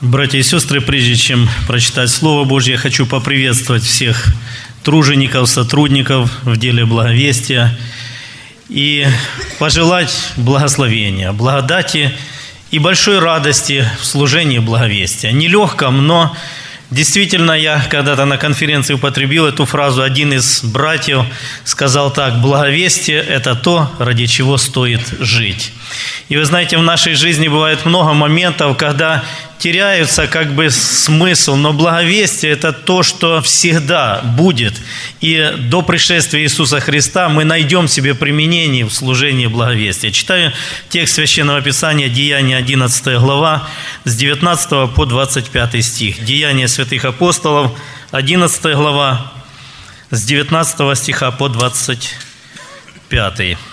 Братья и сестры, прежде чем прочитать Слово Божье, я хочу поприветствовать всех тружеников, сотрудников в деле благовестия и пожелать благословения, благодати и большой радости в служении благовестия. Нелегком, но действительно я когда-то на конференции употребил эту фразу. Один из братьев сказал так: благовестие – это то, ради чего стоит жить. И вы знаете, в нашей жизни бывает много моментов, когда теряется как бы смысл, но благовестие – это то, что всегда будет. И до пришествия Иисуса Христа мы найдем себе применение в служении благовестия. Читаю текст Священного Писания, Деяния 11 глава, с 19 по 25 стих. Деяния святых апостолов, 11 глава, с 19 стиха по 25.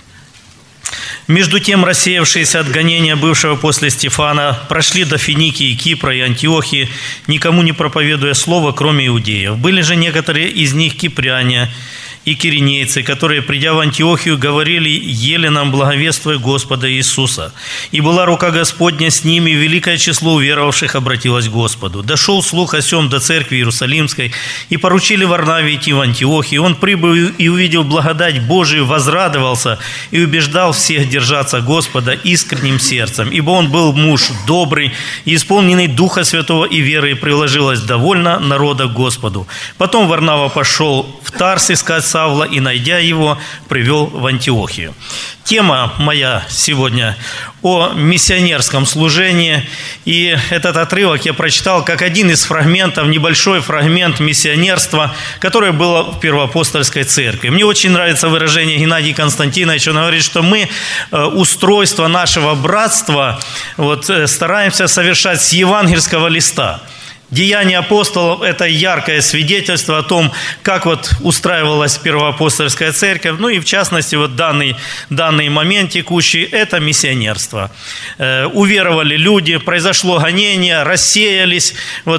Между тем, рассеявшиеся от гонения бывшего после Стефана прошли до Финикии, Кипра и Антиохии, никому не проповедуя слово, кроме иудеев. Были же некоторые из них кипряне и киринейцы, которые, придя в Антиохию, говорили еленам, благовествуя Господа Иисуса. И была рука Господня с ними, и великое число уверовавших обратилось к Господу. Дошел слух о сем до церкви Иерусалимской, и поручили Варнаве идти в Антиохию. Он, прибыв и увидел благодать Божию, возрадовался и убеждал всех держаться Господа искренним сердцем, ибо он был муж добрый и исполненный Духа Святого и веры, и приложилось довольно народа к Господу. Потом Варнава пошел в Тарс искать Савла, и, найдя его, привел в Антиохию. Тема моя сегодня о миссионерском служении, и этот отрывок я прочитал как один из фрагментов, небольшой фрагмент миссионерства, которое было в Первоапостольской церкви. Мне очень нравится выражение Геннадия Константиновича. Он говорит, что мы устройство нашего братства стараемся совершать с евангельского листа. Деяния апостолов – это яркое свидетельство о том, как устраивалась Первоапостольская церковь. Ну и в частности, данный момент текущий – это миссионерство. Уверовали люди, произошло гонение, рассеялись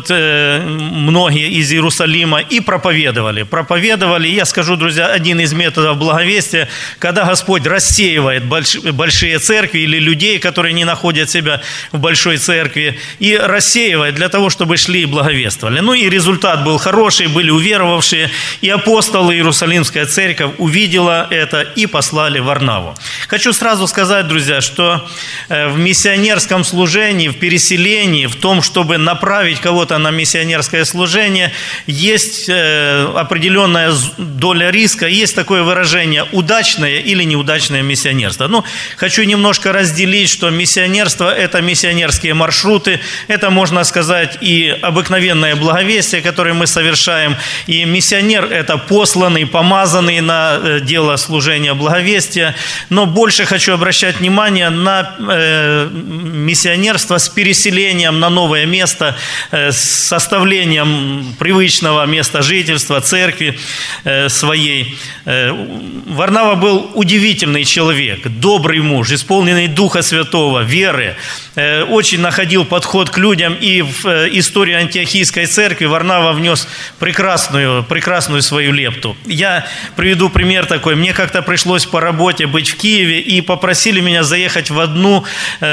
многие из Иерусалима и проповедовали. Я скажу, друзья, один из методов благовестия, когда Господь рассеивает большие церкви или людей, которые не находят себя в большой церкви, и рассеивает для того, чтобы шли и благовествовали. Ну и результат был хороший, были уверовавшие, и апостолы, Иерусалимская церковь увидела это и послали Варнаву. Хочу сразу сказать, друзья, что в миссионерском служении, в переселении, в том, чтобы направить кого-то на миссионерское служение, есть определенная доля риска, есть такое выражение «удачное или неудачное миссионерство». Хочу немножко разделить, что миссионерство – это миссионерские маршруты, это, можно сказать, и обыкновенное благовестие, которое мы совершаем. И миссионер – это посланный, помазанный на дело служения благовестия. Но больше хочу обращать внимание на миссионерство с переселением на новое место, с составлением привычного места жительства, церкви своей. Варнава был удивительный человек, добрый муж, исполненный Духа Святого, веры. Очень находил подход к людям, и в историю Антиохийской церкви Варнава внес прекрасную свою лепту. Я приведу пример такой. Мне как-то пришлось по работе быть в Киеве, и попросили меня заехать в одну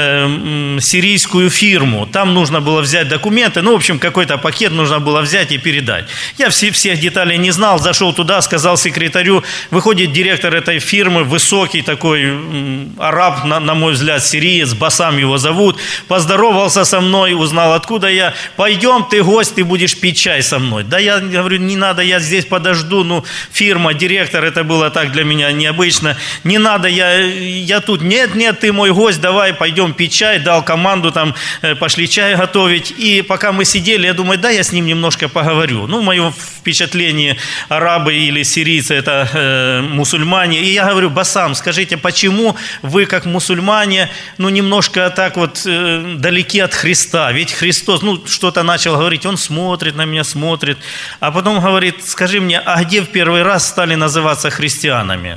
сирийскую фирму. Там нужно было взять документы, какой-то пакет нужно было взять и передать. Я всех деталей не знал, зашел туда, сказал секретарю, выходит директор этой фирмы, высокий такой араб, на мой взгляд, сириец, Басам его зовут, поздоровался со мной, узнал, откуда я. Пойдем, ты гость, ты будешь пить чай со мной. Да, я говорю, не надо, я здесь подожду. Фирма, директор, это было так для меня необычно. Не надо, я тут. Нет, ты мой гость, давай пойдем пить чай. Дал команду, пошли чай готовить. И пока мы сидели, я думаю, я с ним немножко поговорю. Мое впечатление, арабы или сирийцы, это мусульмане. И я говорю, Басам, скажите, почему вы, как мусульмане, немножко так далеки от Христа? Ведь Христос, что-то начал говорить, он смотрит на меня, смотрит, а потом говорит, скажи мне, а где в первый раз стали называться христианами?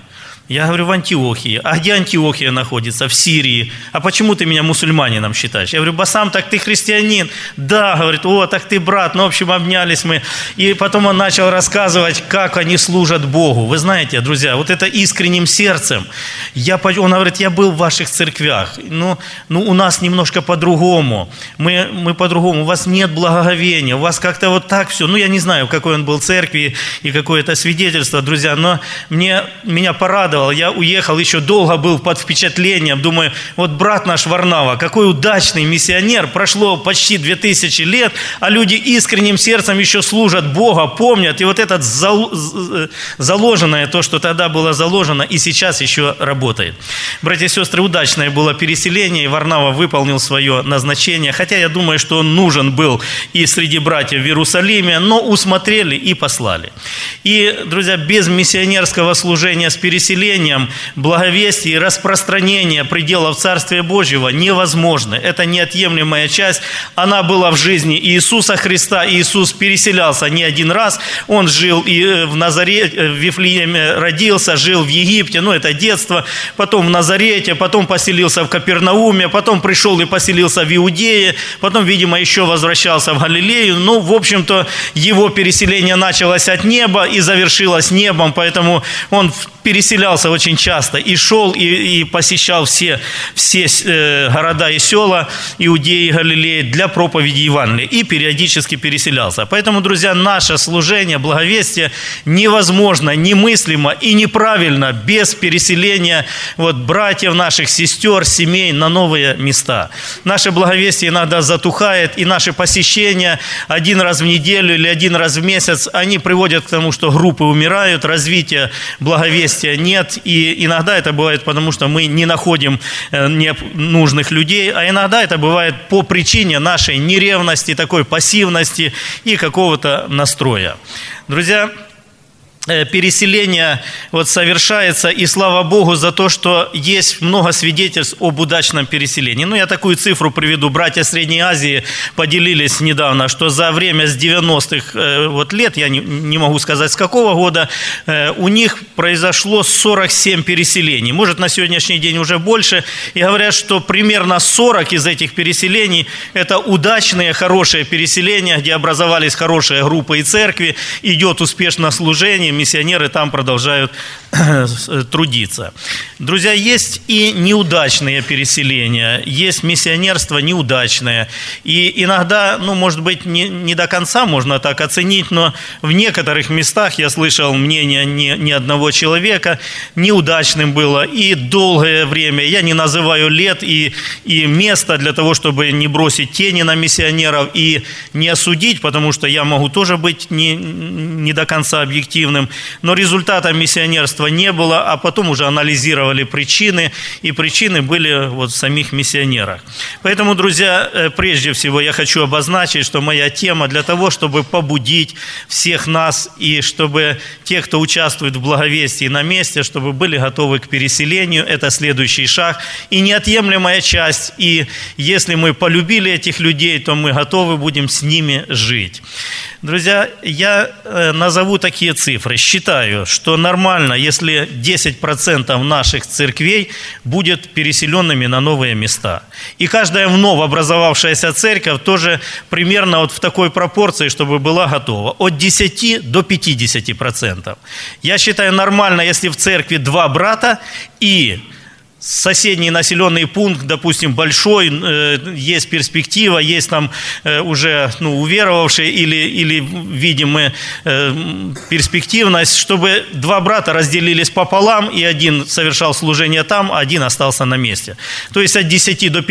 Я говорю, в Антиохии. А где Антиохия находится? В Сирии. А почему ты меня мусульманином считаешь? Я говорю, Басам, так ты христианин? Да, говорит, о, так ты брат. Ну, в общем, обнялись мы. И потом он начал рассказывать, как они служат Богу. Вы знаете, друзья, вот это искренним сердцем. Он говорит, я был в ваших церквях. Ну у нас немножко по-другому. Мы по-другому. У вас нет благоговения. У вас как-то вот так все. Ну, я не знаю, в какой он был церкви и какое это свидетельство, друзья. Но меня порадовало. Я уехал, еще долго был под впечатлением. Думаю, вот брат наш Варнава, какой удачный миссионер. Прошло почти 2000 лет, а люди искренним сердцем еще служат Бога, помнят. И вот это заложенное, то, что тогда было заложено, и сейчас еще работает. Братья и сестры, удачное было переселение, и Варнава выполнил свое назначение. Хотя я думаю, что он нужен был и среди братьев в Иерусалиме, но усмотрели и послали. И, друзья, без миссионерского служения с переселением, благовестия и распространения пределов Царствия Божьего невозможно. Это неотъемлемая часть. Она была в жизни Иисуса Христа. Иисус переселялся не один раз. Он жил и в Назарете, в Вифлееме родился, жил в Египте, это детство. Потом в Назарете, потом поселился в Капернауме, потом пришел и поселился в Иудее, потом, видимо, еще возвращался в Галилею. В общем-то, его переселение началось от неба и завершилось небом, поэтому он переселялся очень часто и шел, и посещал все города и села Иудеи и Галилеи для проповеди Евангелия, и периодически переселялся. Поэтому, друзья, наше служение, благовестие невозможно, немыслимо и неправильно без переселения братьев наших, сестер, семей на новые места. Наше благовестие иногда затухает, и наши посещения один раз в неделю или один раз в месяц, они приводят к тому, что группы умирают, развития благовестия нет, и иногда это бывает потому, что мы не находим нужных людей, а иногда это бывает по причине нашей неревности, такой пассивности и какого-то настроя. Друзья, переселение совершается, и слава Богу за то, что есть много свидетельств об удачном переселении. Я такую цифру приведу. Братья Средней Азии поделились недавно, что за время с 90-х лет, я не могу сказать с какого года, у них произошло 47 переселений. Может, на сегодняшний день уже больше. И говорят, что примерно 40 из этих переселений – это удачные, хорошие переселения, где образовались хорошие группы и церкви, идет успешно служение, миссионеры там продолжают трудиться. Друзья, есть и неудачные переселения, есть миссионерство неудачное. И иногда, может быть, не до конца можно так оценить, но в некоторых местах, я слышал мнение не одного человека, неудачным было и долгое время. Я не называю лет и место для того, чтобы не бросить тени на миссионеров и не осудить, потому что я могу тоже быть не до конца объективным. Но результата миссионерства не было, а потом уже анализировали причины, и причины были в самих миссионерах. Поэтому, друзья, прежде всего я хочу обозначить, что моя тема для того, чтобы побудить всех нас, и чтобы те, кто участвует в благовестии на месте, чтобы были готовы к переселению. Это следующий шаг и неотъемлемая часть. И если мы полюбили этих людей, то мы готовы будем с ними жить. Друзья, я назову такие цифры. Считаю, что нормально, если 10% наших церквей будет переселенными на новые места. И каждая вновь образовавшаяся церковь тоже примерно в такой пропорции, чтобы была готова. От 10 до 50%. Я считаю нормально, если в церкви 2 брата и соседний населенный пункт, допустим, большой, есть перспектива, есть там уже уверовавшие или видим мы перспективность, чтобы 2 брата разделились пополам, и один совершал служение там, а один остался на месте. То есть от 10 до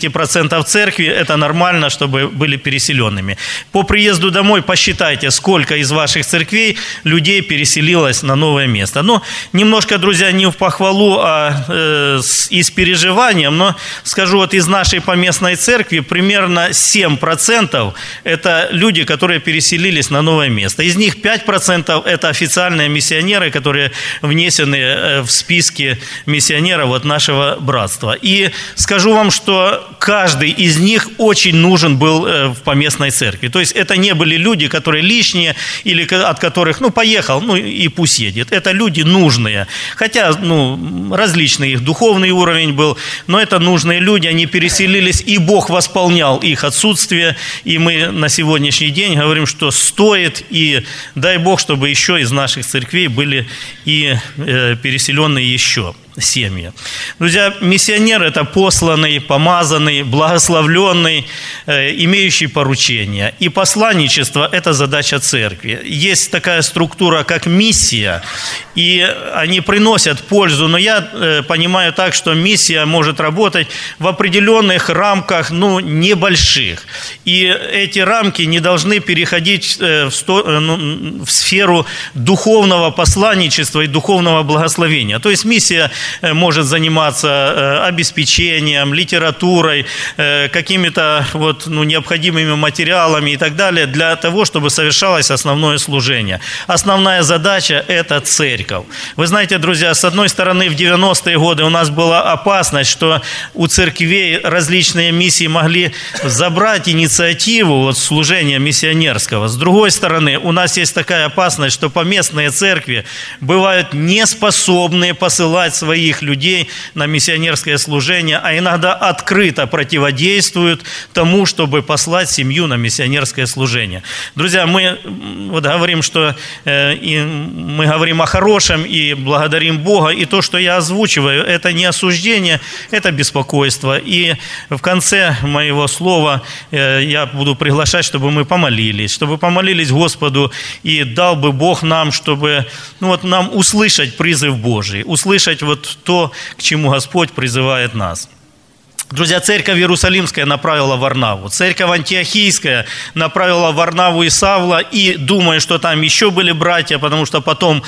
50% церкви это нормально, чтобы были переселенными. По приезду домой посчитайте, сколько из ваших церквей людей переселилось на новое место. Немножко, друзья, не в похвалу, а и с переживанием, но скажу, вот из нашей поместной церкви примерно 7% это люди, которые переселились на новое место. Из них 5% это официальные миссионеры, которые внесены в списки миссионеров вот нашего братства. И скажу вам, что каждый из них очень нужен был в поместной церкви. То есть это не были люди, которые лишние или от которых, поехал, и пусть едет. Это люди нужные. Хотя, различный их духовный уровень был, но это нужные люди, они переселились, и Бог восполнял их отсутствие. И мы на сегодняшний день говорим, что стоит, и дай Бог, чтобы еще из наших церквей были и переселенные еще семьи. Друзья, миссионер – это посланный, помазанный, благословленный, имеющий поручение. И посланничество – это задача церкви. Есть такая структура, как миссия, и они приносят пользу, но я понимаю так, что миссия может работать в определенных рамках, небольших. И эти рамки не должны переходить в сферу духовного посланничества и духовного благословения. То есть миссия может заниматься обеспечением, литературой, какими-то необходимыми материалами и так далее для того, чтобы совершалось основное служение. Основная задача – это церковь. Вы знаете, друзья, с одной стороны, в 90-е годы у нас была опасность, что у церквей различные миссии могли забрать инициативу служения миссионерского. С другой стороны, у нас есть такая опасность, что поместные церкви бывают неспособны посылать своих людей на миссионерское служение, а иногда открыто противодействуют тому, чтобы послать семью на миссионерское служение. Друзья, мы говорим, что мы говорим о хорошем и благодарим Бога, и то, что я озвучиваю, это не осуждение, это беспокойство. И в конце моего слова я буду приглашать, чтобы мы помолились Господу, и дал бы Бог нам, чтобы нам услышать призыв Божий, услышать то, к чему Господь призывает нас. Друзья, церковь Иерусалимская направила в Варнаву, церковь Антиохийская направила в Варнаву и Савла, и думаю, что там еще были братья, потому что потом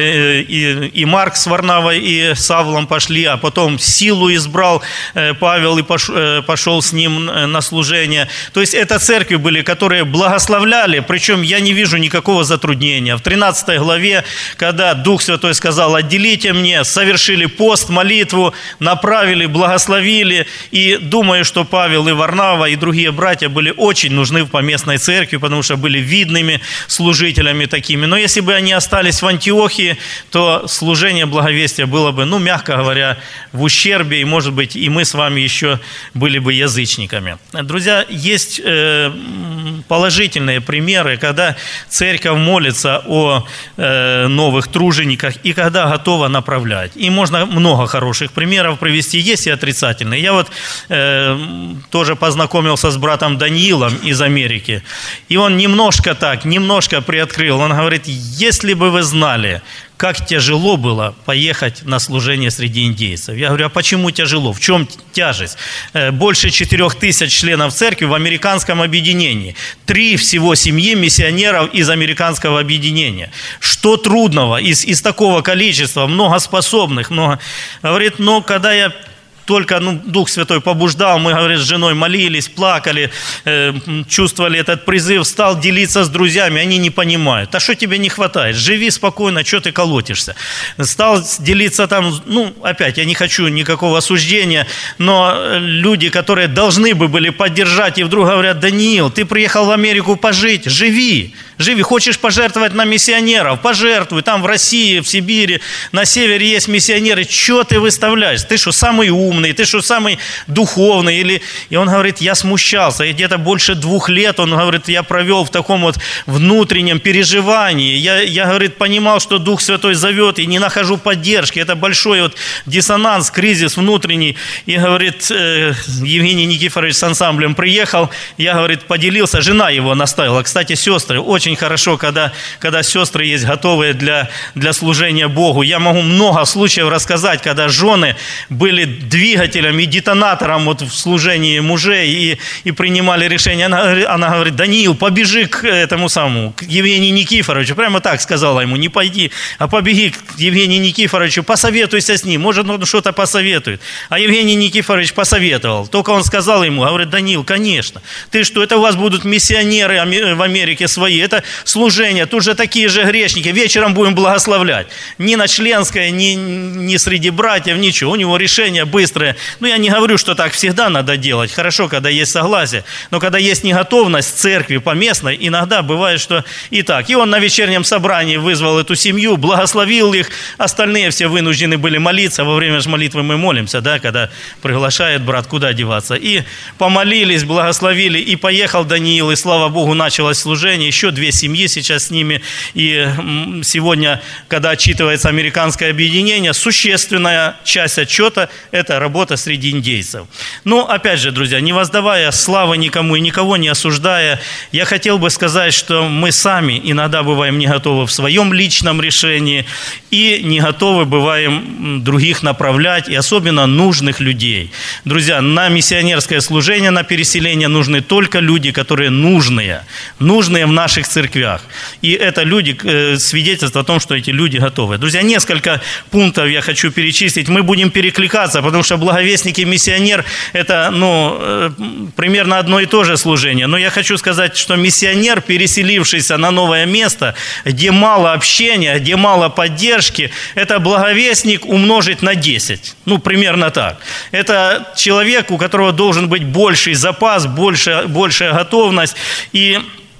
и Марк с Варнавой и Савлом пошли, а потом Силу избрал Павел и пошел с ним на служение. То есть это церкви были, которые благословляли, причем я не вижу никакого затруднения. В 13 главе, когда Дух Святой сказал: «Отделите мне», совершили пост, молитву, направили, благословили. И думаю, что Павел и Варнава и другие братья были очень нужны в поместной церкви, потому что были видными служителями такими. Но если бы они остались в Антиохии, то служение благовестия было бы, мягко говоря, в ущербе, и, может быть, и мы с вами еще были бы язычниками. Друзья, есть положительные примеры, когда церковь молится о новых тружениках и когда готова направлять. И можно много хороших примеров привести, есть и отрицательные. Я тоже познакомился с братом Даниилом из Америки, и он немножко приоткрыл. Он говорит: если бы вы знали, как тяжело было поехать на служение среди индейцев. Я говорю: а почему тяжело? В чем тяжесть? Больше 4000 членов церкви в американском объединении. 3 всего семьи миссионеров из американского объединения. Что трудного из такого количества, много способных, много. Говорит, когда я только Дух Святой побуждал, мы, говорит, с женой молились, плакали, чувствовали этот призыв, стал делиться с друзьями, они не понимают. А что тебе не хватает? Живи спокойно, что ты колотишься? Стал делиться там, опять, я не хочу никакого осуждения, но люди, которые должны бы были поддержать, и вдруг говорят: Даниил, ты приехал в Америку пожить, живи, хочешь пожертвовать на миссионеров, пожертвуй, там в России, в Сибири, на севере есть миссионеры, что ты выставляешь? Ты что, самый умный? Ты что, самый духовный? И он говорит: я смущался, и где-то больше 2 лет, он говорит, я провел в таком внутреннем переживании. Я, говорит, понимал, что Дух Святой зовет, и не нахожу поддержки. Это большой диссонанс, кризис внутренний. И, говорит, Евгений Никифорович с ансамблем приехал, я, говорит, поделился, жена его наставила. Кстати, сестры, очень очень хорошо, когда сестры есть готовые для служения Богу. Я могу много случаев рассказать, когда жены были двигателем и детонатором вот в служении мужей и принимали решение. Она говорит: Даниил, побежи к этому самому, к Евгению Никифоровичу. Прямо так сказала ему: не пойди, а побеги к Евгению Никифоровичу, посоветуйся с ним, может, он что-то посоветует. А Евгений Никифорович посоветовал. Только он сказал ему, говорит: Даниил, конечно, ты что, это у вас будут миссионеры в Америке свои, это служение, тут же такие же грешники, вечером будем благословлять. Ни на членское, ни среди братьев, ничего, у него решение быстрое. Ну, я не говорю, что так всегда надо делать, хорошо, когда есть согласие, но когда есть неготовность церкви поместной, иногда бывает, что и так. И он на вечернем собрании вызвал эту семью, благословил их, остальные все вынуждены были молиться, во время же молитвы мы молимся, да, когда приглашает брат, куда деваться. И помолились, благословили, и поехал Даниил, и слава Богу, началось служение, еще 2 семьи сейчас с ними, и сегодня, когда отчитывается американское объединение, существенная часть отчета – это работа среди индейцев. Но, опять же, друзья, не воздавая славы никому и никого не осуждая, я хотел бы сказать, что мы сами иногда бываем не готовы в своем личном решении и не готовы бываем других направлять, и особенно нужных людей. Друзья, на миссионерское служение, на переселение нужны только люди, которые нужные в наших церквях. И это люди, свидетельство о том, что эти люди готовы. Друзья, несколько пунктов я хочу перечислить. Мы будем перекликаться, потому что благовестник и миссионер – это примерно одно и то же служение. Но я хочу сказать, что миссионер, переселившийся на новое место, где мало общения, где мало поддержки, это благовестник умножить на 10. Примерно так. Это человек, у которого должен быть больший запас, большая готовность. И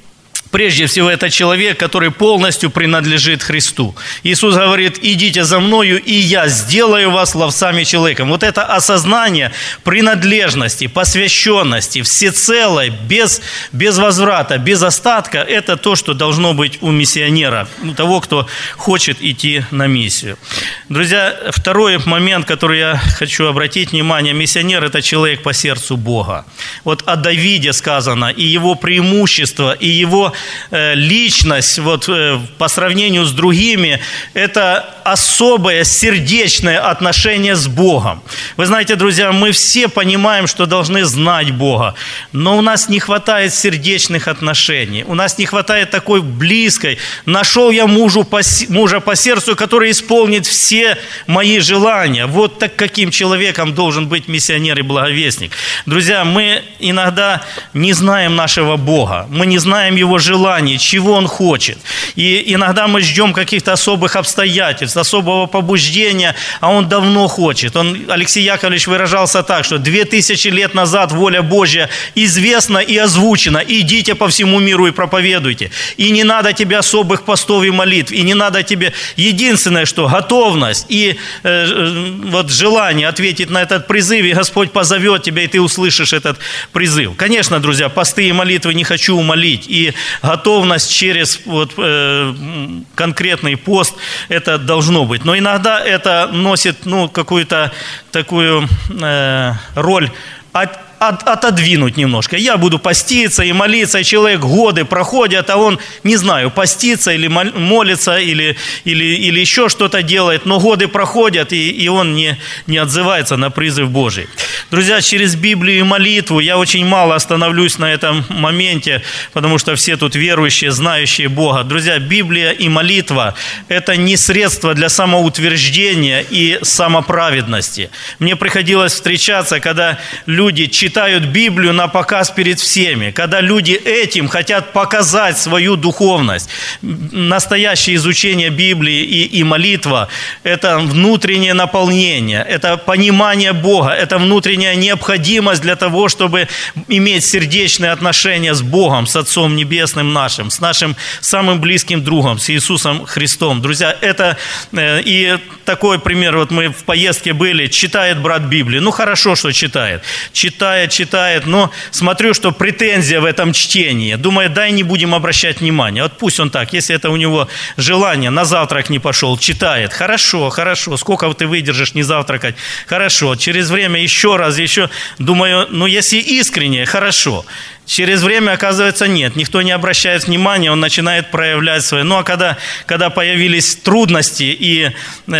прежде всего, это человек, который полностью принадлежит Христу. Иисус говорит: идите за мною, и я сделаю вас ловцами человеком. Вот это осознание принадлежности, посвященности, всецелой, без возврата, без остатка, это то, что должно быть у миссионера, у того, кто хочет идти на миссию. Друзья, второй момент, который я хочу обратить внимание: миссионер – это человек по сердцу Бога. Вот о Давиде сказано, и его преимущество, и его личность по сравнению с другими – это особое сердечное отношение с Богом. Вы знаете, друзья, мы все понимаем, что должны знать Бога, но у нас не хватает сердечных отношений, у нас не хватает такой близкой. Нашел я мужа по сердцу, который исполнит все мои желания. Вот так каким человеком должен быть миссионер и благовестник. Друзья, мы иногда не знаем нашего Бога, мы не знаем Его желаний, чего Он хочет. И иногда мы ждем каких-то особых обстоятельств, особого побуждения, а Он давно хочет. Алексей Яковлевич выражался так, что 2000 лет назад воля Божья известна и озвучена. Идите по всему миру и проповедуйте. И не надо тебе особых постов и молитв, и не надо тебе... Единственное, что готовность и желание ответить на этот призыв, и Господь позовет тебя, и ты услышишь этот призыв. Конечно, друзья, посты и молитвы не хочу умолить, и готовность через конкретный пост, это должно быть. Но иногда это носит какую-то такую роль отодвинуть немножко. Я буду поститься и молиться, и человек годы проходят, а он, не знаю, постится или молится, или еще что-то делает, но годы проходят, и он не отзывается на призыв Божий. Друзья, через Библию и молитву я очень мало остановлюсь на этом моменте, потому что все тут верующие, знающие Бога. Друзья, Библия и молитва – это не средство для самоутверждения и самоправедности. Мне приходилось встречаться, когда люди читают Библию на показ перед всеми, когда люди этим хотят показать свою духовность. Настоящее изучение Библии и молитва – это внутреннее наполнение, это понимание Бога, это внутренняя необходимость для того, чтобы иметь сердечные отношения с Богом, с Отцом Небесным нашим, с нашим самым близким другом, с Иисусом Христом. Друзья, это и такой пример, мы в поездке были, читает брат Библию. Хорошо, что читает, но смотрю, что претензия в этом чтении. Думаю, не будем обращать внимания. Пусть он так, если это у него желание, на завтрак не пошел, читает. Хорошо, сколько ты выдержишь не завтракать? Хорошо, через время еще раз, думаю, если искренне, хорошо. Через время, оказывается, нет. Никто не обращает внимания, он начинает проявлять свои. Ну, а когда появились трудности и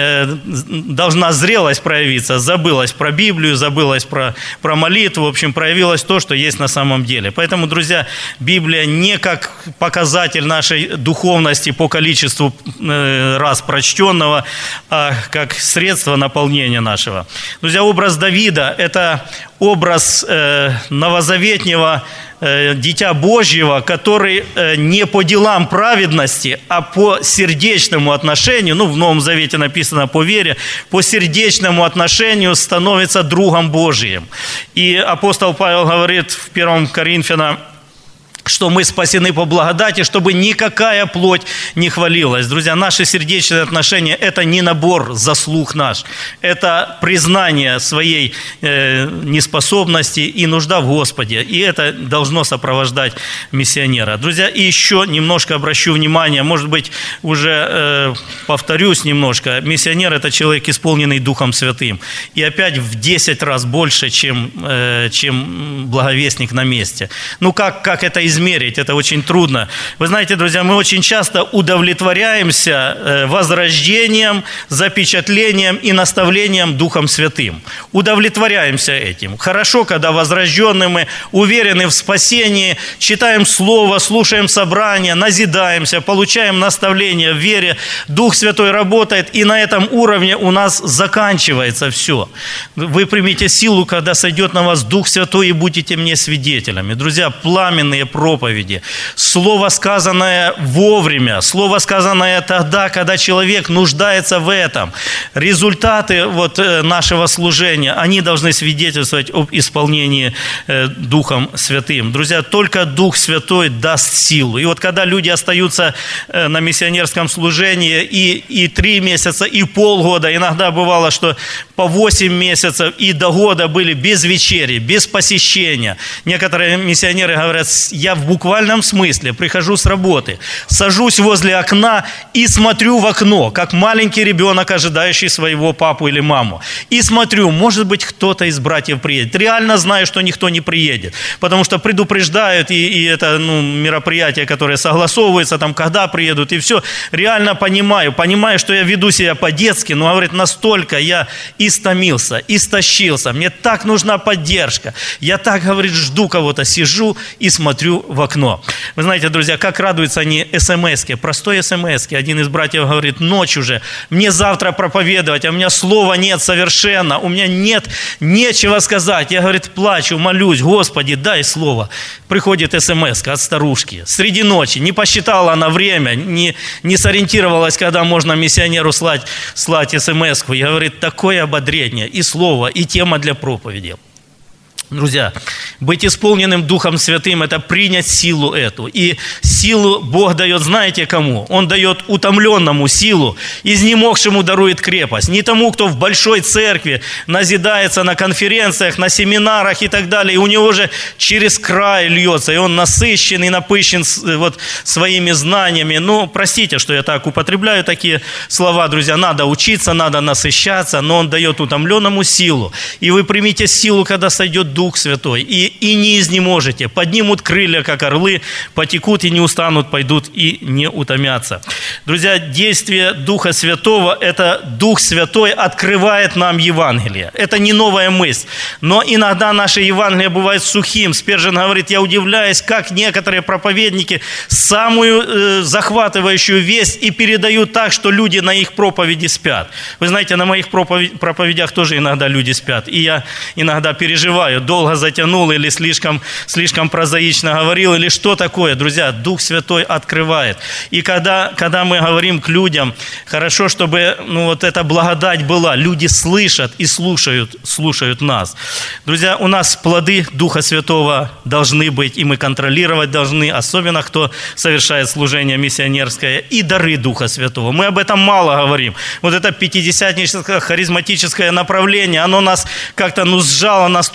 должна зрелость проявиться, забылось про Библию, забылось про молитву, в общем, проявилось то, что есть на самом деле. Поэтому, друзья, Библия не как показатель нашей духовности по количеству раз прочтенного, а как средство наполнения нашего. Друзья, образ Давида – это образ новозаветнего Дитя Божьего, который не по делам праведности, а по сердечному отношению, в Новом Завете написано по вере, по сердечному отношению становится другом Божиим. И апостол Павел говорит в 1 Коринфянам, что мы спасены по благодати, чтобы никакая плоть не хвалилась. Друзья, наши сердечные отношения – это не набор заслуг наш, это признание своей неспособности и нужда в Господе. И это должно сопровождать миссионера. Друзья, и еще немножко обращу внимание, может быть, уже повторюсь немножко. Миссионер – это человек, исполненный Духом Святым. И опять в 10 раз больше, чем благовестник на месте. Как это измерить? Это очень трудно. Вы знаете, друзья, мы очень часто удовлетворяемся возрождением, запечатлением и наставлением Духом Святым. Удовлетворяемся этим. Хорошо, когда возрожденные мы, уверены в спасении, читаем Слово, слушаем собрания, назидаемся, получаем наставление в вере. Дух Святой работает, и на этом уровне у нас заканчивается все. Вы примите силу, когда сойдет на вас Дух Святой, и будете мне свидетелями. Друзья, пламенные проповеди, слово, сказанное вовремя, слово, сказанное тогда, когда человек нуждается в этом. Результаты нашего служения, они должны свидетельствовать об исполнении Духом Святым. Друзья, только Дух Святой даст силу. И когда люди остаются на миссионерском служении и 3 месяца, и полгода, иногда бывало, что по 8 месяцев и до года были без вечери, без посещения. Некоторые миссионеры говорят, я в буквальном смысле прихожу с работы, сажусь возле окна и смотрю в окно, как маленький ребенок, ожидающий своего папу или маму. И смотрю, может быть, кто-то из братьев приедет. Реально знаю, что никто не приедет, потому что предупреждают, и это мероприятие, которое согласовывается, когда приедут, и все. Реально понимаю, что я веду себя по-детски, но, говорит, настолько я истомился, истощился, мне так нужна поддержка. Я так, говорит, жду кого-то, сижу и смотрю в окно. Вы знаете, друзья, как радуются они смс-ки, простой смс-ки. Один из братьев говорит, ночь уже, мне завтра проповедовать, а у меня слова нет совершенно, у меня нечего сказать. Я, говорит, плачу, молюсь, Господи, дай слово. Приходит смс-ка от старушки среди ночи, не посчитала она время, не сориентировалась, когда можно миссионеру слать смс-ку. И говорит, такое ободрение, и слово, и тема для проповеди. Друзья, быть исполненным Духом Святым – это принять силу эту. И силу Бог дает, знаете кому? Он дает утомленному силу, изнемогшему дарует крепость. Не тому, кто в большой церкви назидается на конференциях, на семинарах и так далее, и у него же через край льется, и он насыщен и напыщен своими знаниями. Простите, что я так употребляю такие слова, друзья. Надо учиться, надо насыщаться, но он дает утомленному силу. И вы примите силу, когда сойдет Дух Святой, и не изнеможете, поднимут крылья, как орлы, потекут и не устанут, пойдут и не утомятся. Друзья, действие Духа Святого – это Дух Святой открывает нам Евангелие. Это не новая мысль, но иногда наше Евангелие бывает сухим. Спержен говорит, я удивляюсь, как некоторые проповедники самую захватывающую весть и передают так, что люди на их проповеди спят. Вы знаете, на моих проповедях тоже иногда люди спят, и я иногда переживаю, долго затянул или слишком прозаично говорил, или что такое. Друзья, Дух Святой открывает. И когда мы говорим к людям, хорошо, чтобы эта благодать была. Люди слышат и слушают нас. Друзья, у нас плоды Духа Святого должны быть, и мы контролировать должны, особенно кто совершает служение миссионерское, и дары Духа Святого. Мы об этом мало говорим. Это пятидесятническое, харизматическое направление, оно нас как-то сжало настолько, что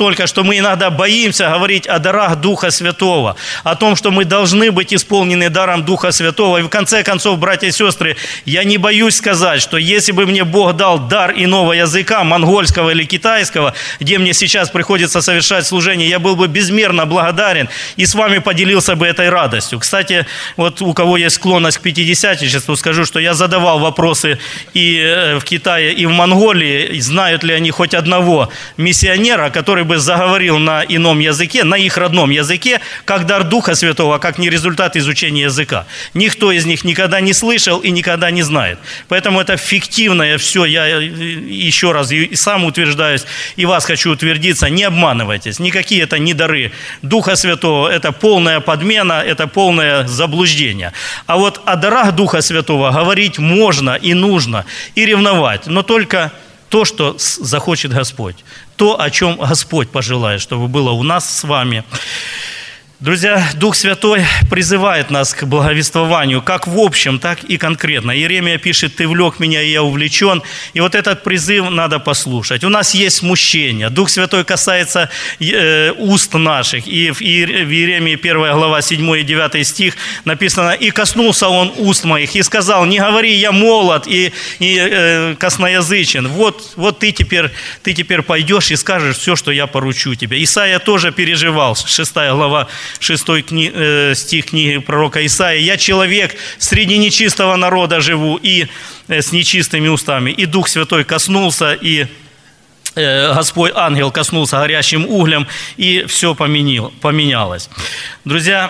мы иногда боимся говорить о дарах Духа Святого, о том, что мы должны быть исполнены даром Духа Святого. И в конце концов, братья и сестры, я не боюсь сказать, что если бы мне Бог дал дар иного языка, монгольского или китайского, где мне сейчас приходится совершать служение, я был бы безмерно благодарен и с вами поделился бы этой радостью. Кстати, вот у кого есть склонность к пятидесятничеству, скажу, что я задавал вопросы и в Китае, и в Монголии, знают ли они хоть одного миссионера, который бы заговорил на ином языке, на их родном языке, как дар Духа Святого, как не результат изучения языка. Никто из них никогда не слышал и никогда не знает. Поэтому это фиктивное все. Я еще раз и сам утверждаюсь, и вас хочу утвердиться, не обманывайтесь. Никакие это не дары Духа Святого, это полная подмена, это полное заблуждение. А вот о дарах Духа Святого говорить можно и нужно, и ревновать, но только то, что захочет Господь, то, о чем Господь пожелает, чтобы было у нас с вами. Друзья, Дух Святой призывает нас к благовествованию, как в общем, так и конкретно. Иеремия пишет: «Ты влек меня, и я увлечен». И вот этот призыв надо послушать. У нас есть смущение. Дух Святой касается уст наших. И в Иеремии 1 глава 7 и 9 стих написано: «И коснулся он уст моих, и сказал: не говори, я молод и косноязычен. Вот ты теперь пойдешь и скажешь все, что я поручу тебе». Исаия тоже переживал, 6 глава 6 стих книги пророка Исаии: «Я человек, среди нечистого народа живу, и с нечистыми устами». И Дух Святой коснулся, и Господь ангел коснулся горящим углем, и все поменялось. Друзья,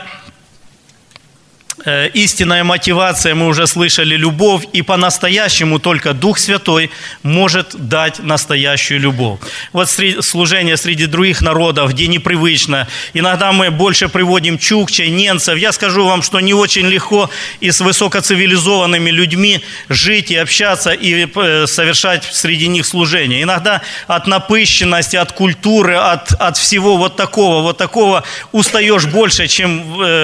истинная мотивация, мы уже слышали, любовь, и по-настоящему только Дух Святой может дать настоящую любовь. Вот служение среди других народов, где непривычно, иногда мы больше приводим чукчей, ненцев. Я скажу вам, что не очень легко и с высокоцивилизованными людьми жить и общаться, и совершать среди них служение. Иногда от напыщенности, от культуры, от всего вот такого устаешь больше, чем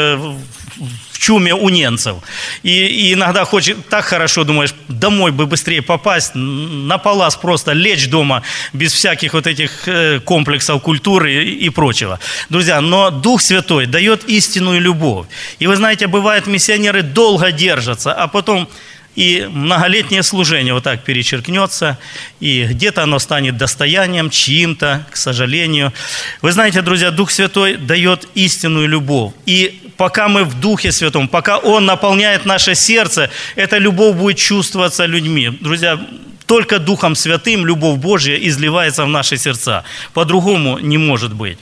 в чуме у ненцев. И иногда так хорошо думаешь, домой бы быстрее попасть, на палас просто лечь дома, без всяких вот этих комплексов культуры и прочего. Друзья, но Дух Святой дает истинную любовь. И вы знаете, бывает, миссионеры долго держатся, а потом и многолетнее служение вот так перечеркнется, и где-то оно станет достоянием чьим-то, к сожалению. Вы знаете, друзья, Дух Святой дает истинную любовь. И пока мы в Духе Святом, пока Он наполняет наше сердце, эта любовь будет чувствоваться людьми. Друзья, только Духом Святым любовь Божья изливается в наши сердца. По-другому не может быть.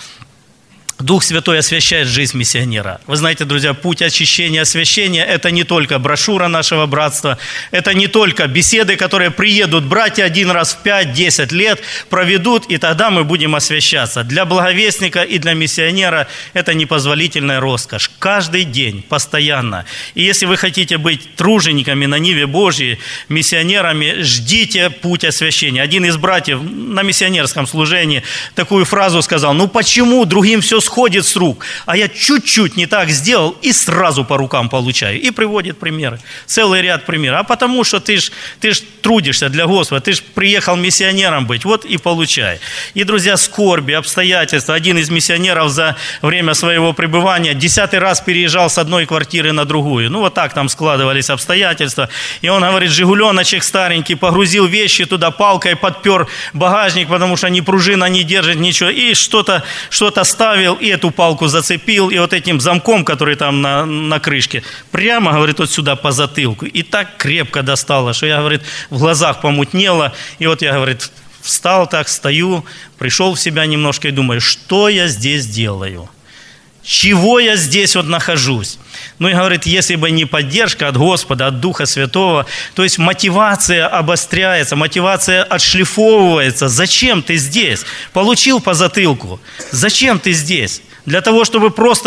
Дух Святой освящает жизнь миссионера. Вы знаете, друзья, путь очищения, освящения – это не только брошюра нашего братства, это не только беседы, которые приедут братья один раз в 5-10 лет, проведут, и тогда мы будем освящаться. Для благовестника и для миссионера это непозволительная роскошь. Каждый день, постоянно. И если вы хотите быть тружениками на ниве Божьей, миссионерами, ждите путь освящения. Один из братьев на миссионерском служении такую фразу сказал: «Ну почему другим все сходит с рук, а я чуть-чуть не так сделал и сразу по рукам получаю». И приводит примеры, целый ряд примеров. А потому что ты ж трудишься для Господа, ты ж приехал миссионером быть, вот и получай. И, друзья, скорби, обстоятельства. Один из миссионеров за время своего пребывания 10-й раз переезжал с одной квартиры на другую. Ну, вот так там складывались обстоятельства. И он говорит: «Жигуленочек старенький», погрузил вещи туда, палкой подпер багажник, потому что ни пружина не держит, ничего. И что-то ставил, и эту палку зацепил, и вот этим замком, который там на крышке, прямо, говорит, вот сюда по затылку. И так крепко достало, что я, говорит, в глазах помутнело. И вот я, говорит, встал так, стою, пришел в себя немножко и думаю, что я здесь делаю? Чего я здесь вот нахожусь? Ну и говорит, если бы не поддержка от Господа, от Духа Святого, то есть мотивация обостряется, мотивация отшлифовывается. Зачем ты здесь? Получил по затылку. Зачем ты здесь? Для того, чтобы просто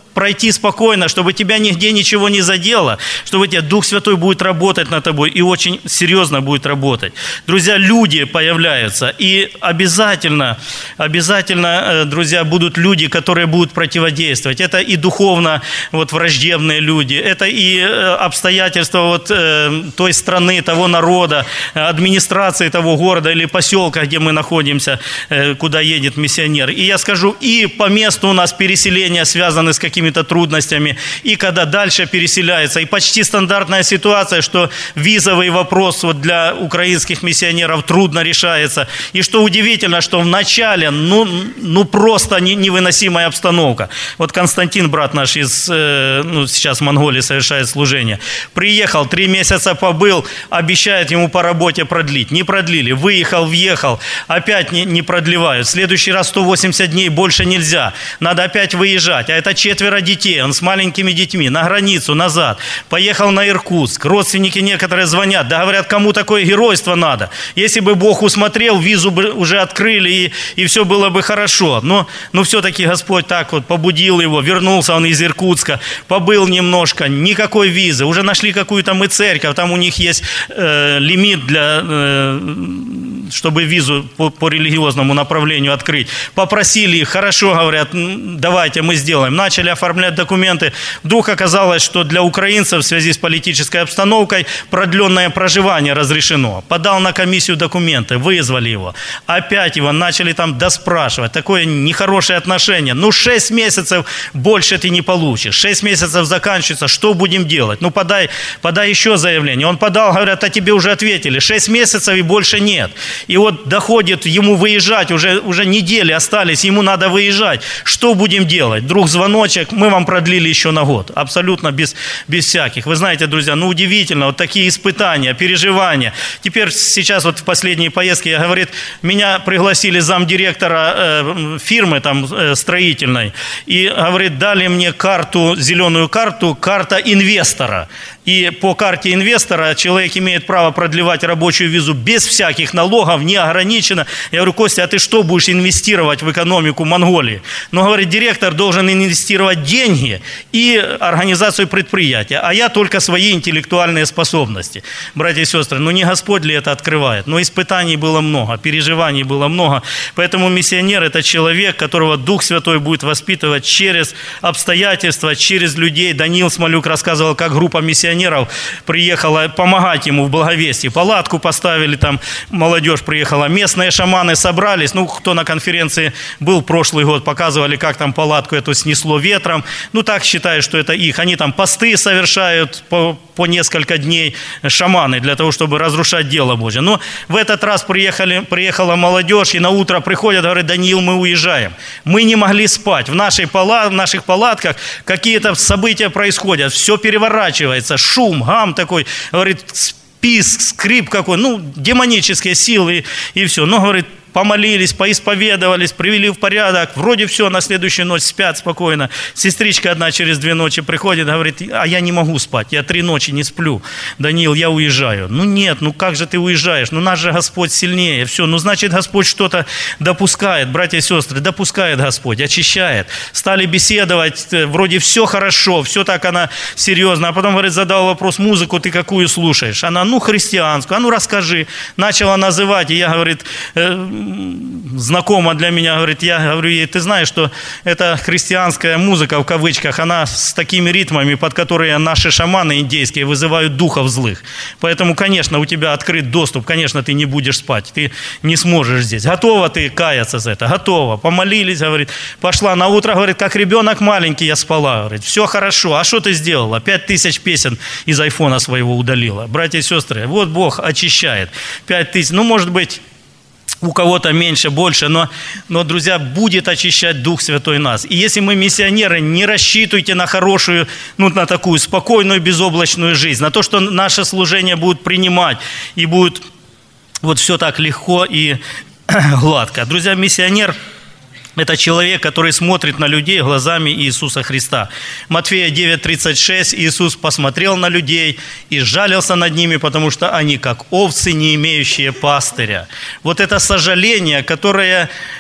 пройти спокойно, чтобы тебя нигде ничего не задело, чтобы у тебя Дух Святой будет работать над тобой и очень серьезно будет работать. Друзья, люди появляются, и обязательно, друзья, будут люди, которые будут противодействовать. Это и духовно враждебные люди, это и обстоятельства той страны, того народа, администрации того города или поселка, где мы находимся, куда едет миссионер. И я скажу, и по месту у нас переселения связаны с какими-то трудностями, и когда дальше переселяется, и почти стандартная ситуация, что визовый вопрос для украинских миссионеров трудно решается. И что удивительно, что в начале, просто невыносимая обстановка. Константин, брат наш сейчас в Монголии совершает служение, приехал, 3 месяца побыл, обещают ему по работе продлить. Не продлили, выехал, въехал, опять не продлевают. В следующий раз 180 дней больше нельзя, надо опять выезжать. А это 4 детей, он с маленькими детьми, на границу, назад. Поехал на Иркутск, родственники некоторые звонят, да говорят, кому такое геройство надо? Если бы Бог усмотрел, визу бы уже открыли, и все было бы хорошо. Но все-таки Господь так побудил его, вернулся он из Иркутска, побыл немножко, никакой визы, уже нашли какую-то мы церковь, там у них есть лимит чтобы визу по религиозному направлению открыть. Попросили их, хорошо, говорят, давайте мы сделаем. Начали оформлять документы. Вдруг оказалось, что для украинцев в связи с политической обстановкой продленное проживание разрешено. Подал на комиссию документы, вызвали его. Опять его начали там доспрашивать. Такое нехорошее отношение. 6 месяцев больше ты не получишь. 6 месяцев заканчивается, что будем делать? Подай еще заявление. Он подал, говорят, а тебе уже ответили. 6 месяцев и больше нет. И доходит ему выезжать, уже недели остались, ему надо выезжать. Что будем делать? Вдруг звоночек, мы вам продлили еще на год. Абсолютно без всяких. Вы знаете, друзья, удивительно, такие испытания, переживания. Теперь сейчас в последней поездке, говорит, меня пригласили замдиректора фирмы там строительной, и, говорит, дали мне карту, зеленую карту, карта инвестора. И по карте инвестора человек имеет право продлевать рабочую визу без всяких налогов, неограниченно. Я говорю, Костя, а ты что будешь инвестировать в экономику Монголии? Говорит, директор должен инвестировать деньги и организацию предприятия, а я только свои интеллектуальные способности. Братья и сестры, не Господь ли это открывает? Но испытаний было много, переживаний было много. Поэтому миссионер – это человек, которого Дух Святой будет воспитывать через обстоятельства, через людей. Даниил Смолюк рассказывал, как группа миссионеров приехала помогать ему в Благовестии. Палатку поставили, там молодежь приехала, местные шаманы собрались. Кто на конференции был прошлый год, показывали, как там палатку эту снесло ветром. Так считают, что это их. Они там посты совершают по несколько дней, шаманы, для того, чтобы разрушать дело Божье. Но в этот раз приехала молодежь, и на утро приходят, говорят, Даниил, мы уезжаем. Мы не могли спать. В наших палатках какие-то события происходят, все переворачивается, шум, гам такой, говорит, писк, скрип какой, демонические силы и все. Но, говорит, помолились, поисповедовались, привели в порядок, вроде все, на следующую ночь спят спокойно. Сестричка одна через 2 ночи приходит, говорит, а я не могу спать, я 3 ночи не сплю. Даниил, я уезжаю. Нет, как же ты уезжаешь? Наш же Господь сильнее. Все, значит, Господь что-то допускает, братья и сестры, допускает Господь, очищает. Стали беседовать, вроде все хорошо, все так она серьезно. А потом, говорит, задал вопрос, музыку ты какую слушаешь? Она, христианскую, расскажи. Начала называть, и я, говорит, знакома для меня, говорит, я говорю ей, ты знаешь, что это христианская музыка, в кавычках, она с такими ритмами, под которые наши шаманы индейские вызывают духов злых. Поэтому, конечно, у тебя открыт доступ, конечно, ты не будешь спать, ты не сможешь здесь. Готова ты каяться за это? Готова. Помолились, говорит, пошла на утро, говорит, как ребенок маленький я спала, говорит, все хорошо. А что ты сделала? 5000 песен из айфона своего удалила. Братья и сестры, вот Бог очищает. 5000, может быть, у кого-то меньше, больше, но, друзья, будет очищать Дух Святой нас. И если мы миссионеры, не рассчитывайте на хорошую, на такую спокойную, безоблачную жизнь, на то, что наше служение будет принимать, и будет все так легко и гладко. Друзья, миссионер – это человек, который смотрит на людей глазами Иисуса Христа. Матфея 9:36, Иисус посмотрел на людей и сжалился над ними, потому что они как овцы, не имеющие пастыря. Вот это сожаление, которое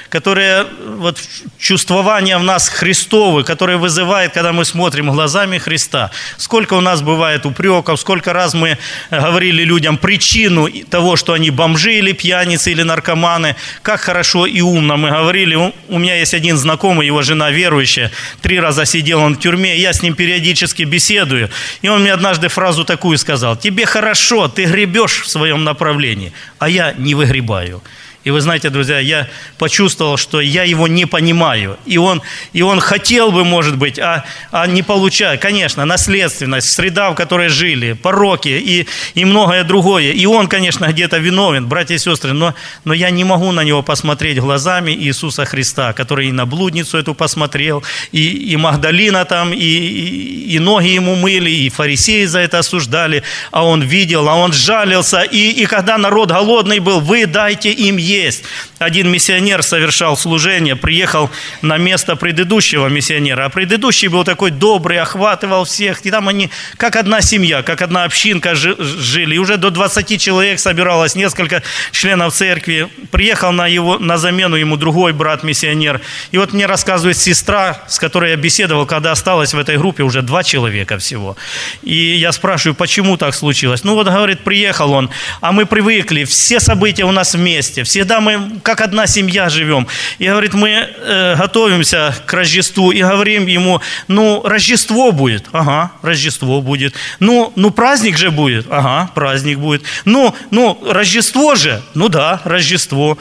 которое вот чувствование в нас Христовы, которое вызывает, когда мы смотрим глазами Христа. Сколько у нас бывает упреков, сколько раз мы говорили людям причину того, что они бомжи или пьяницы или наркоманы, как хорошо и умно мы говорили. У меня есть один знакомый, его жена верующая, 3 раза сидел он в тюрьме, я с ним периодически беседую, и он мне однажды фразу такую сказал: «Тебе хорошо, ты гребешь в своем направлении, а я не выгребаю». И вы знаете, друзья, я почувствовал, что я его не понимаю. И он хотел бы, может быть, а не получает. Конечно, наследственность, среда, в которой жили, пороки и многое другое. И он, конечно, где-то виновен, братья и сестры, но я не могу на него посмотреть глазами Иисуса Христа, который и на блудницу эту посмотрел, и Магдалина там, и ноги ему мыли, и фарисеи за это осуждали, а он видел, а он жалился. И когда народ голодный был, вы дайте им есть. Один миссионер совершал служение, приехал на место предыдущего миссионера, а предыдущий был такой добрый, охватывал всех, и там они как одна семья, как одна общинка жили, и уже до 20 человек собиралось, несколько членов церкви. Приехал на замену ему другой брат-миссионер, и вот мне рассказывает сестра, с которой я беседовал, когда осталось в этой группе уже 2 человека всего. И я спрашиваю, почему так случилось? Ну вот, говорит, приехал он, а мы привыкли, все события у нас вместе, всегда мы как одна семья живем. И, говорит, мы готовимся к Рождеству и говорим ему, ну, Рождество будет. Ага, Рождество будет. Ну, праздник же будет. Ага, праздник будет. Ну, Рождество же. Ну да, Рождество.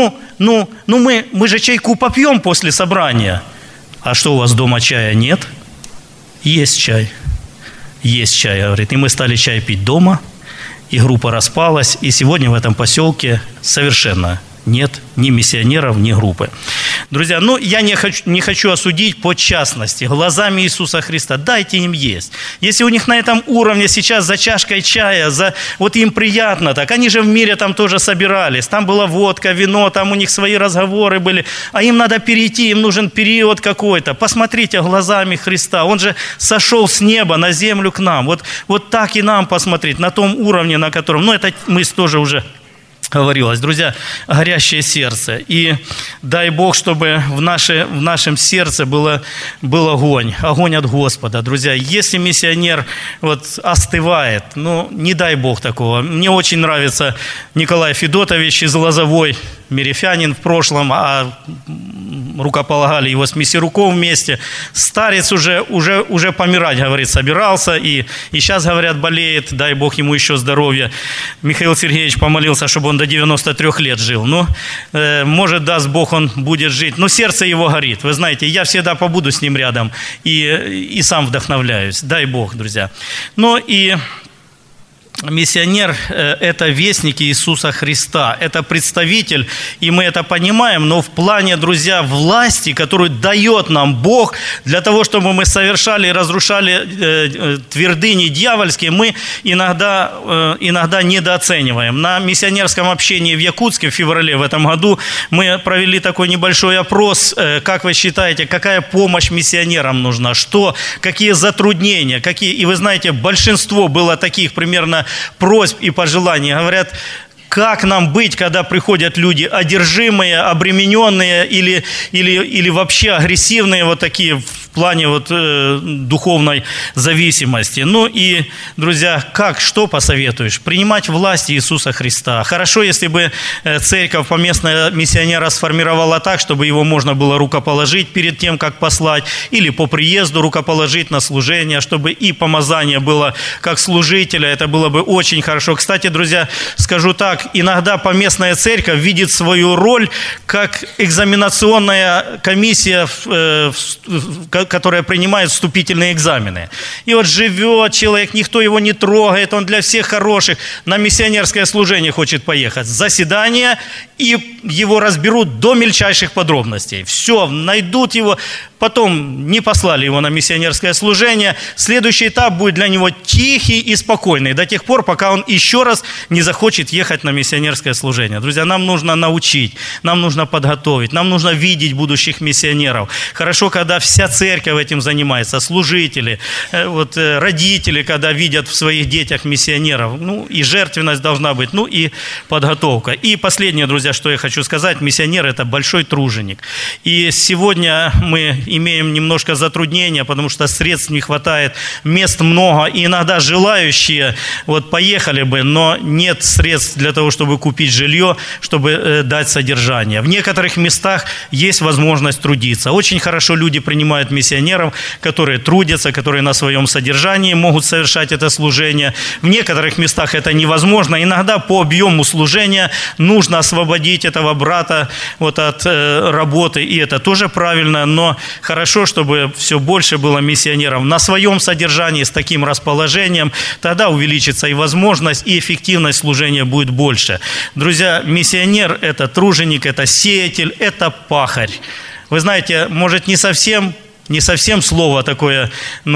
Мы же чайку попьем после собрания. А что, у вас дома чая нет? Есть чай. Есть чай, говорит. И мы стали чай пить дома. И группа распалась, и сегодня в этом поселке совершенно нет ни миссионеров, ни группы. Друзья, я не хочу осудить по частности, глазами Иисуса Христа. Дайте им есть. Если у них на этом уровне сейчас за чашкой чая, вот им приятно так, они же в мире там тоже собирались, там была водка, вино, там у них свои разговоры были, а им надо перейти, им нужен период какой-то. Посмотрите глазами Христа, Он же сошел с неба на землю к нам. Вот так и нам посмотреть, на том уровне, на котором, это мы тоже уже говорилось. Друзья, горящее сердце. И дай Бог, чтобы в нашем сердце был огонь от Господа. Друзья, если миссионер остывает, не дай Бог такого. Мне очень нравится Николай Федотович из Лозовой, мирефянин в прошлом, а рукополагали его с Мессеруком вместе. Старец уже помирать, говорит, собирался, и сейчас, говорят, болеет, дай Бог ему еще здоровья. Михаил Сергеевич помолился, чтобы он до 93 лет жил. Может, даст Бог, он будет жить. Но сердце его горит. Вы знаете, я всегда побуду с ним рядом и сам вдохновляюсь. Дай Бог, друзья. Миссионер – это вестник Иисуса Христа, это представитель, и мы это понимаем, но в плане, друзья, власти, которую дает нам Бог для того, чтобы мы совершали и разрушали твердыни дьявольские, мы иногда недооцениваем. На миссионерском общении в Якутске в феврале в этом году мы провели такой небольшой опрос, как вы считаете, какая помощь миссионерам нужна, какие затруднения, и вы знаете, большинство было таких примерно просьб и пожеланий. Говорят, как нам быть, когда приходят люди одержимые, обремененные или вообще агрессивные, такие в плане духовной зависимости. Друзья, что посоветуешь? Принимать власть Иисуса Христа. Хорошо, если бы церковь поместная миссионера сформировала так, чтобы его можно было рукоположить перед тем, как послать, или по приезду рукоположить на служение, чтобы и помазание было как служителя. Это было бы очень хорошо. Кстати, друзья, скажу так, иногда поместная церковь видит свою роль как экзаменационная комиссия, которая принимает вступительные экзамены. И живет человек, никто его не трогает, он для всех хороших, на миссионерское служение хочет поехать. Заседание, и его разберут до мельчайших подробностей. Все, найдут его, потом не послали его на миссионерское служение. Следующий этап будет для него тихий и спокойный до тех пор, пока он еще раз не захочет ехать на миссионерское служение. Друзья, нам нужно научить, нам нужно подготовить, нам нужно видеть будущих миссионеров. Хорошо, когда вся церковь этим занимается, служители, родители, когда видят в своих детях миссионеров. И жертвенность должна быть, и подготовка. И последнее, друзья, что я хочу сказать, миссионер – это большой труженик. И сегодня мы имеем немножко затруднения, потому что средств не хватает, мест много, и иногда желающие поехали бы, но нет средств для того, чтобы купить жилье, чтобы дать содержание. В некоторых местах есть возможность трудиться. Очень хорошо люди принимают миссионеров, которые трудятся, которые на своем содержании могут совершать это служение. В некоторых местах это невозможно. Иногда по объему служения нужно освободить этого брата от работы, и это тоже правильно, но хорошо, чтобы все больше было миссионеров на своем содержании с таким расположением, тогда увеличится и возможность, и эффективность служения будет больше. Друзья, миссионер – это труженик, это сеятель, это пахарь. Вы знаете, может, не совсем слово такое,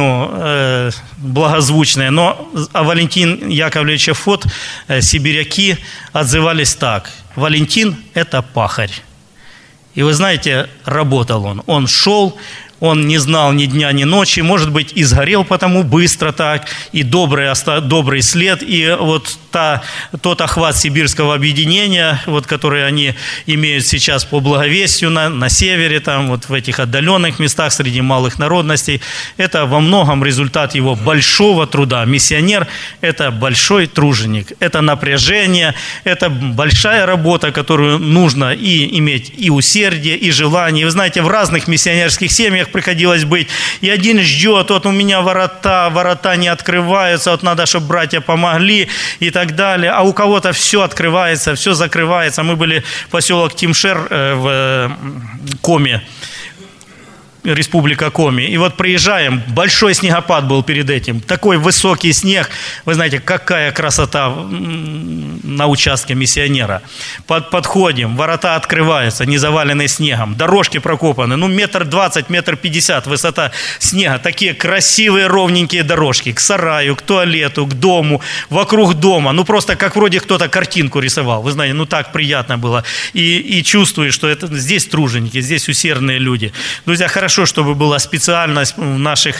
благозвучное, но о Валентине Яковлевиче Фот сибиряки отзывались так: Валентин – это пахарь. И вы знаете, работал он шел, он не знал ни дня, ни ночи, может быть, и сгорел потому быстро так, и добрый след, и тот охват сибирского объединения, который они имеют сейчас по благовестию на севере, в этих отдаленных местах среди малых народностей, это во многом результат его большого труда. Миссионер – это большой труженик, это напряжение, это большая работа, которую нужно иметь и усердие, и желание. И вы знаете, в разных миссионерских семьях приходилось быть, и один ждет, у меня ворота не открываются, надо, чтобы братья помогли, и так далее, а у кого-то все открывается, все закрывается. Мы были в поселок Тимшер в Коми, Республика Коми. И приезжаем, большой снегопад был перед этим, такой высокий снег. Вы знаете, какая красота на участке миссионера. Подходим, ворота открываются, не завалены снегом, дорожки прокопаны, 1,20 м, 1,50 м высота снега. Такие красивые ровненькие дорожки к сараю, к туалету, к дому, вокруг дома. Просто как вроде кто-то картинку рисовал. Вы знаете, так приятно было. И чувствуешь, что здесь труженики, здесь усердные люди. Друзья, хорошо, чтобы была специальность в наших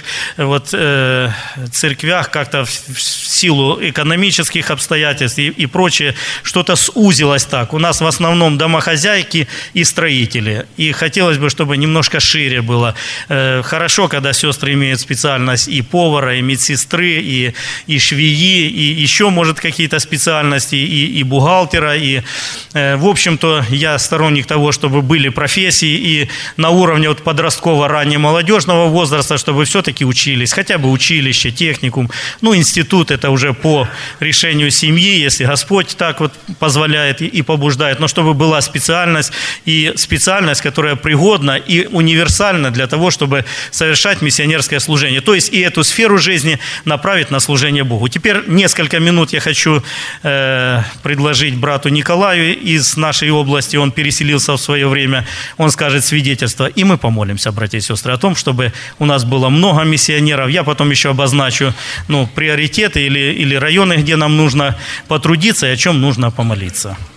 церквях, как-то в силу экономических обстоятельств и прочее, что-то сузилось так. У нас в основном домохозяйки и строители. И хотелось бы, чтобы немножко шире было. Хорошо, когда сестры имеют специальность и повара, и медсестры, и швеи, и еще, может, какие-то специальности, и бухгалтера. И, в общем-то, я сторонник того, чтобы были профессии и на уровне подросткового раннемолодежного возраста, чтобы все-таки учились, хотя бы училище, техникум, институт, это уже по решению семьи, если Господь так позволяет и побуждает, но чтобы была специальность, и специальность, которая пригодна и универсальна для того, чтобы совершать миссионерское служение, то есть и эту сферу жизни направить на служение Богу. Теперь несколько минут я хочу предложить брату Николаю из нашей области, он переселился в свое время, он скажет свидетельство, и мы помолимся, братья и сестры, о том, чтобы у нас было много миссионеров. Я потом еще обозначу приоритеты или районы, где нам нужно потрудиться и о чем нужно помолиться.